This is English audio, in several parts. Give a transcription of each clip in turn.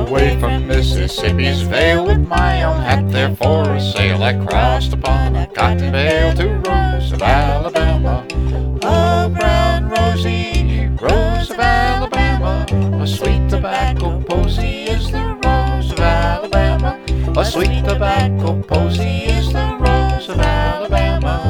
away from Mississippi's Vale with my own hat there for a sail. I crossed upon a cotton bale to Rose of Alabama. Oh, brown Rosie, Rose of Alabama, a sweet tobacco posy is the Rose of Alabama. A sweet tobacco posy is the Rose of Alabama.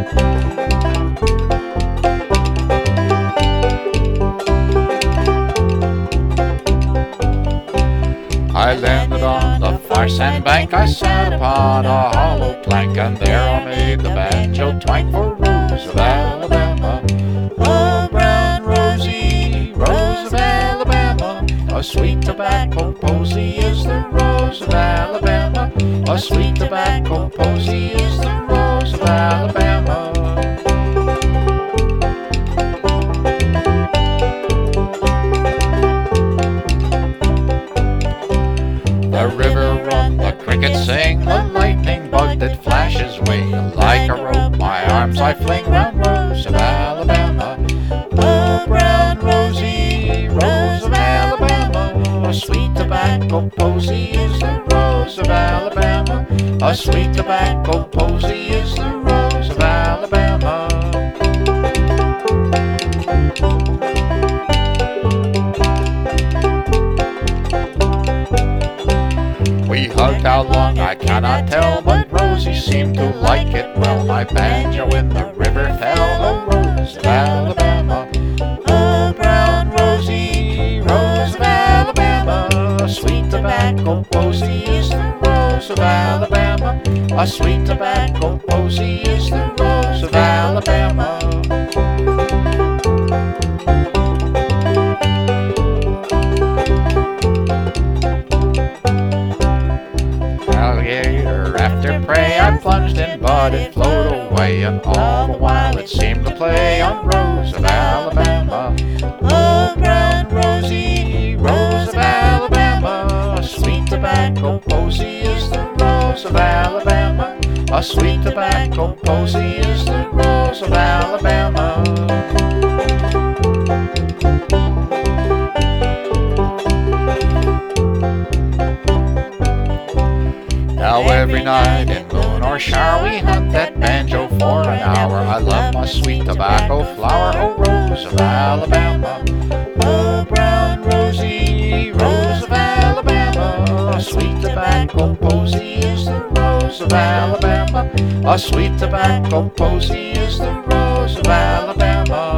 I landed on the far sandbank, I sat upon a hollow plank, and there I made the banjo twang for Rose of Alabama. Oh, brown Rosie, Rose of Alabama, a sweet tobacco posy is the Rose of Alabama. A sweet tobacco posy is the Rose of Alabama. The river run, the crickets sing, the lightning bug that flashes wing. Like a rope my arms I fling round Rose of Alabama. Oh, brown Rosie, Rose of Alabama, a sweet tobacco posy is the Rose of Alabama. A sweet tobacco posy is the Rose of Alabama. We hugged how long I cannot tell, but Rosie seemed to like it well. My banjo in the river fell, oh, Rose of Alabama. Oh, brown Rosie, Rose of Alabama, a sweet tobacco posy is the Rose of Alabama. A sweet tobacco posy is the Rose of Alabama. Alligator after prey I plunged in, but it flowed away, and all the while it seemed to play on Rose of Alabama. Oh, brown Rosie, Rose of Alabama, a sweet tobacco posy is the Rose of Alabama. A sweet tobacco posy is the Rose of Alabama. Now every night in moon or shower we hunt that banjo for an hour. I love my sweet tobacco flower, oh, Rose of Alabama. Oh, brown Rosie, Rose of Alabama, a sweet tobacco posy is the Rose of Alabama. A sweet tobacco posy is the Rose of Alabama.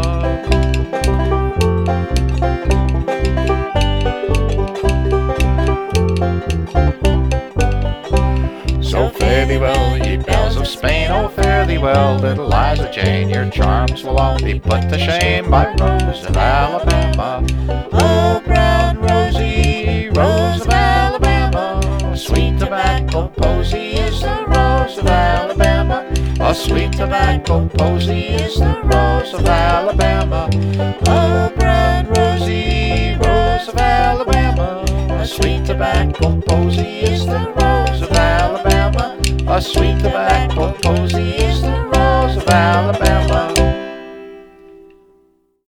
So fare thee well, ye bells of Spain, oh, fare thee well, little Liza Jane. Your charms will all be put to shame by Rose of Alabama. Oh, brown Rosie, Rose of Alabama, a sweet tobacco posy is the Rose of Alabama. A sweet tobacco posy is the Rose of Alabama. Oh, brown Rosie, Rose of Alabama, a sweet tobacco posy is the Rose of Alabama. A sweet tobacco posy is the Rose of Alabama.